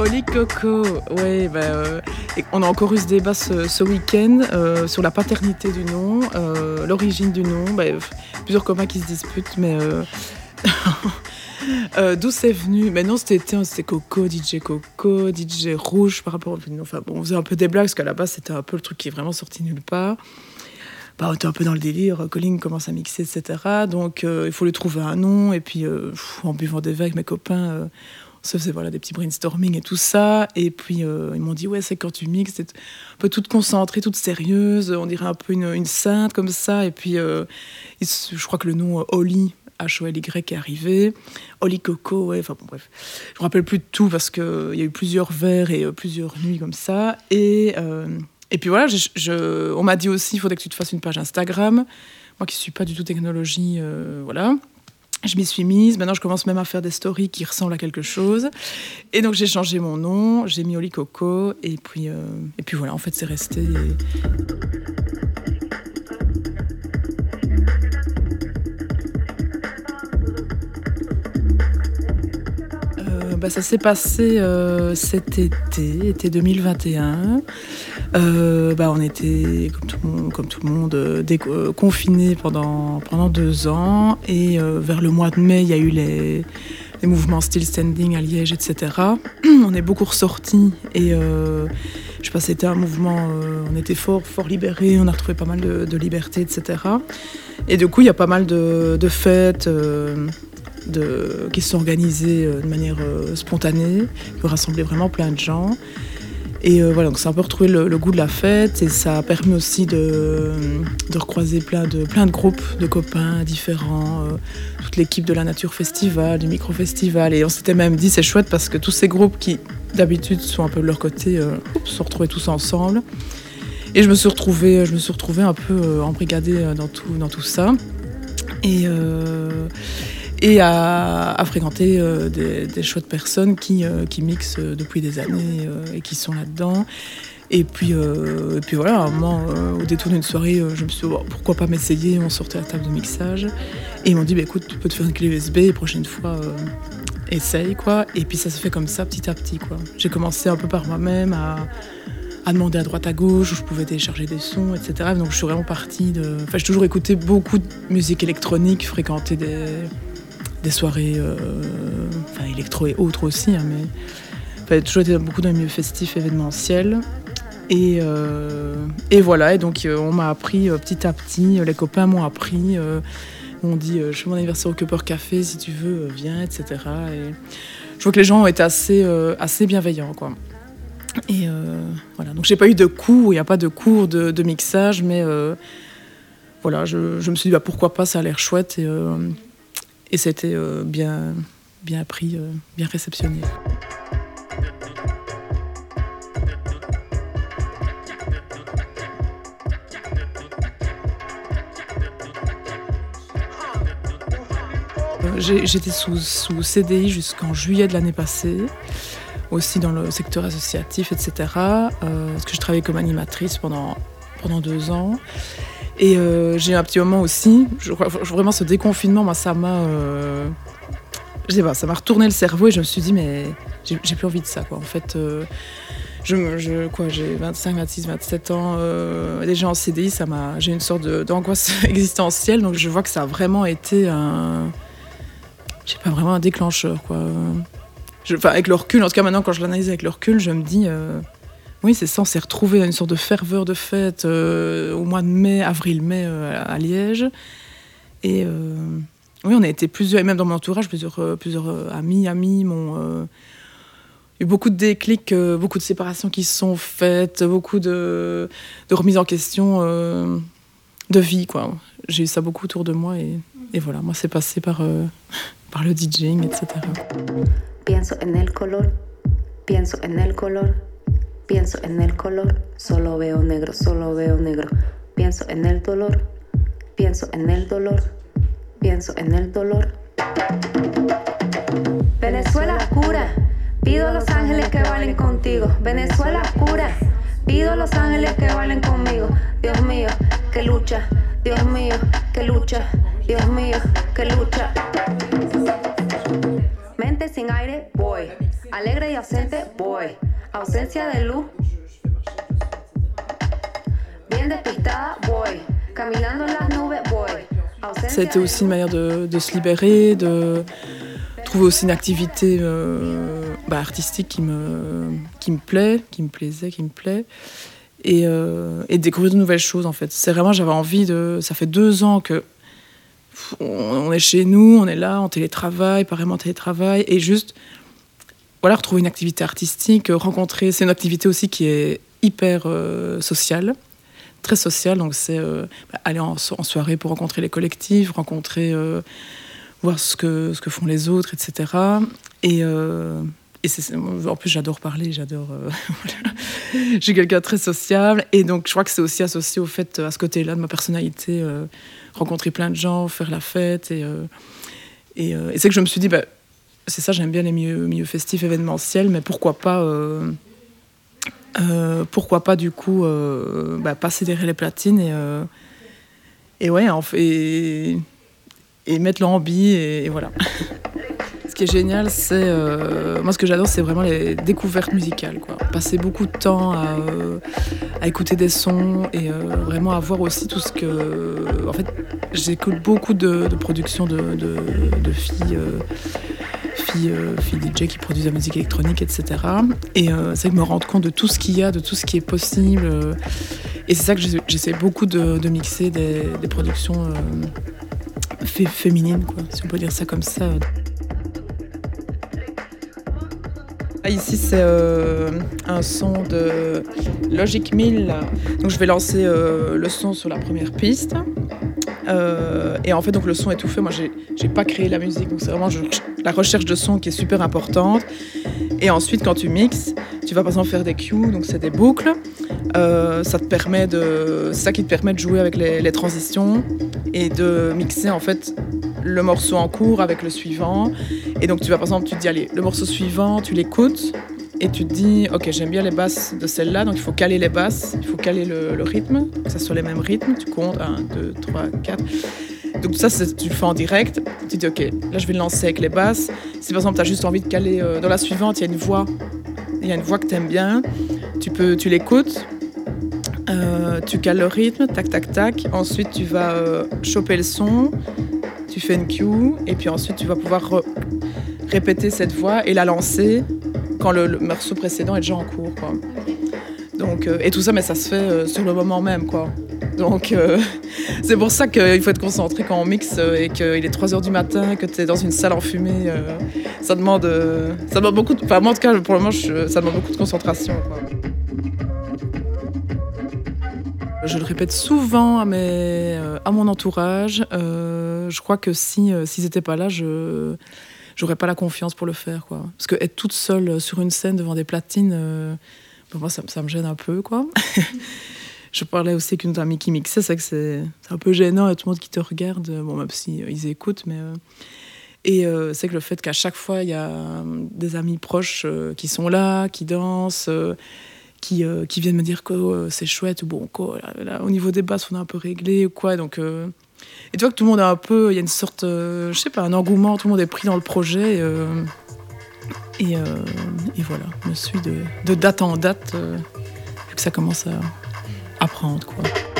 Oli Coco, ouais, et on a encore eu ce débat ce week-end sur la paternité du nom, l'origine du nom. Plusieurs copains qui se disputent, mais d'où c'est venu? Mais non, c'était Coco, DJ Rouge par rapport au nom. Enfin bon, on faisait un peu des blagues parce qu'à la base c'était un peu le truc qui est vraiment sorti nulle part. On était un peu dans le délire, Colin commence à mixer, etc. Donc il faut lui trouver un nom. Et puis en buvant des verres avec mes copains, on se faisait des petits brainstorming et tout ça. Et puis ils m'ont dit, ouais, c'est quand tu mixes, t'es un peu toute concentrée, toute sérieuse, on dirait un peu une sainte comme ça. Et puis je crois que le nom Oli, H-O-L-Y est arrivé. Oli Coco, ouais, enfin bon, bref. Je me rappelle plus de tout parce qu'il y a eu plusieurs verres et plusieurs nuits comme ça. Et puis voilà, on m'a dit aussi, il faudrait que tu te fasses une page Instagram. Moi qui ne suis pas du tout technologie, voilà. Je m'y suis mise. Maintenant, je commence même à faire des stories qui ressemblent à quelque chose. Et donc, j'ai changé mon nom. J'ai mis Oli Coco. Et puis voilà, en fait, c'est resté. Ça s'est passé cet été 2021. On était, comme tout le monde, confinés pendant 2 ans. Et vers le mois de mai, il y a eu les mouvements Still Standing à Liège, etc. On est beaucoup ressortis. Et je sais pas, c'était un mouvement, on était fort libérés, on a retrouvé pas mal de liberté, etc. Et du coup, il y a pas mal de fêtes qui se sont organisées de manière spontanée, qui ont rassemblé vraiment plein de gens. Et donc ça a un peu retrouvé le goût de la fête et ça a permis aussi de recroiser plein de groupes de copains différents, toute l'équipe de la Nature Festival, du Micro Festival. Et on s'était même dit, c'est chouette parce que tous ces groupes qui d'habitude sont un peu de leur côté, se sont retrouvés tous ensemble. Et je me suis retrouvée un peu embrigadée dans tout ça. Et à fréquenter des chouettes personnes qui mixent depuis des années et qui sont là-dedans. Et puis voilà, à un moment, au détour d'une soirée, je me suis dit, pourquoi pas m'essayer? On sortait à la table de mixage. Et ils m'ont dit, écoute, tu peux te faire une clé USB, et prochaine fois, essaye, quoi. Et puis ça se fait comme ça, petit à petit, quoi. J'ai commencé un peu par moi-même à demander à droite à gauche où je pouvais télécharger des sons, etc. Donc je suis vraiment partie j'ai toujours écouté beaucoup de musique électronique, fréquenté des soirées électro et autres aussi, hein, mais j'ai toujours été beaucoup dans les milieux festifs, événementiels. Et voilà, et donc on m'a appris petit à petit, les copains m'ont appris, m'ont dit je fais mon anniversaire au Cupper Café, si tu veux, viens, etc. Et je vois que les gens ont été assez bienveillants, quoi. Et voilà, donc j'ai pas eu de cours, il n'y a pas de cours de mixage, mais voilà, je me suis dit pourquoi pas, ça a l'air chouette. Et c'était bien appris, bien réceptionné. J'étais sous CDI jusqu'en juillet de l'année passée, aussi dans le secteur associatif, etc. Parce que je travaillais comme animatrice pendant 2 ans. Et j'ai eu un petit moment aussi, vraiment ce déconfinement, moi, ça m'a retourné le cerveau et je me suis dit, mais j'ai plus envie de ça, quoi. En fait, j'ai 25, 26, 27 ans, déjà en CDI, j'ai une sorte d'angoisse existentielle, donc je vois que ça a vraiment été vraiment un déclencheur, quoi. Avec le recul, en tout cas maintenant, quand je l'analyse avec le recul, je me dis... Oui, c'est ça, on s'est retrouvés dans une sorte de ferveur de fête au mois de mai, avril-mai à Liège. Et oui, on a été plusieurs, et même dans mon entourage, plusieurs amis m'ont... Il y a eu beaucoup de déclics, beaucoup de séparations qui se sont faites, beaucoup de remises en question de vie, quoi. J'ai eu ça beaucoup autour de moi et voilà, moi c'est passé par le DJing, etc. Pienso en el color, pienso en el color. Pienso en el color, solo veo negro, solo veo negro. Pienso en el dolor, pienso en el dolor, pienso en el dolor. Venezuela cura, pido a los ángeles que bailen contigo. Venezuela cura, pido a los ángeles que bailen conmigo. Dios mío, que lucha, Dios mío, que lucha, Dios mío, que lucha. Mente sin aire, voy. Alegre y ausente, voy. Ausencia de luz. Bien despistada, voy. Caminando en las nubes, voy. Ça a été aussi une manière de se libérer, de trouver aussi une activité artistique qui me plaît, qui me plaît, et découvrir de nouvelles choses en fait. C'est vraiment, j'avais envie de... Ça fait 2 ans que on est chez nous, on est là, en télétravail, pas vraiment en télétravail, et juste voilà, retrouver une activité artistique, rencontrer. C'est une activité aussi qui est hyper sociale, très sociale, donc c'est aller en soirée pour rencontrer les collectifs, voir ce que font les autres, etc. Et en plus j'adore parler, voilà. Je suis quelqu'un de très sociable, et donc je crois que c'est aussi associé au fait, à ce côté-là de ma personnalité, rencontrer plein de gens, faire la fête, et c'est que je me suis dit, c'est ça, j'aime bien les milieux festifs, événementiels, mais pourquoi pas du coup passer derrière les platines et mettre l'ambi, et voilà. Ce qui est génial, c'est... moi, ce que j'adore, c'est vraiment les découvertes musicales, quoi. Passer beaucoup de temps à écouter des sons, et vraiment à voir aussi tout ce que... En fait, j'écoute beaucoup de productions de filles DJ qui produisent de la musique électronique, etc. Et c'est que me rendre compte de tout ce qu'il y a, de tout ce qui est possible. Et c'est ça que j'essaie beaucoup de mixer des productions féminines, quoi, si on peut dire ça comme ça. Ici, c'est un son de Logic 1000. Donc, je vais lancer le son sur la première piste. Et en fait, donc, le son est tout fait. Moi, j'ai pas créé la musique. Donc, c'est vraiment la recherche de son qui est super importante. Et ensuite, quand tu mixes, tu vas par exemple faire des cues. Donc, c'est des boucles. C'est ça qui te permet de jouer avec les transitions et de mixer en fait le morceau en cours avec le suivant. Et donc tu vas par exemple, tu te dis allez, le morceau suivant, tu l'écoutes et tu te dis ok, j'aime bien les basses de celle-là, donc il faut caler les basses, il faut caler le rythme, que ça soit les mêmes rythmes, tu comptes 1, 2, 3, 4. Donc ça, tu le fais en direct, tu te dis ok, là je vais le lancer avec les basses. Si par exemple tu as juste envie de caler dans la suivante, il y a une voix que tu aimes bien, tu l'écoutes. Tu cales le rythme, tac, tac, tac. Ensuite, tu vas choper le son, tu fais une cue, et puis ensuite, tu vas pouvoir répéter cette voix et la lancer quand le morceau précédent est déjà en cours, quoi. Donc, et tout ça, mais ça se fait sur le moment même, quoi. Donc, c'est pour ça qu'il faut être concentré quand on mixe et qu'il est 3h du matin, que tu es dans une salle enfumée. Ça demande beaucoup de... Enfin, moi, en tout cas, pour le moment, ça demande beaucoup de concentration, quoi. Je le répète souvent à mon entourage. Je crois que s'ils n'étaient pas là, j'aurais pas la confiance pour le faire, quoi. Parce que être toute seule sur une scène devant des platines, pour moi, ça me gêne un peu, quoi. Je parlais aussi avec une amie qui mixait, c'est que c'est un peu gênant, il y a tout le monde qui te regarde, bon, même si ils écoutent, mais... Et c'est que le fait qu'à chaque fois, il y a des amis proches qui sont là, qui dansent... Qui viennent me dire que c'est chouette, ou bon, quoi, là, au niveau des basses, on est un peu réglé, ou quoi. Donc, et tu vois que tout le monde a il y a une sorte, je sais pas, un engouement, tout le monde est pris dans le projet. Et voilà, je me suis de date en date, vu que ça commence à prendre, quoi.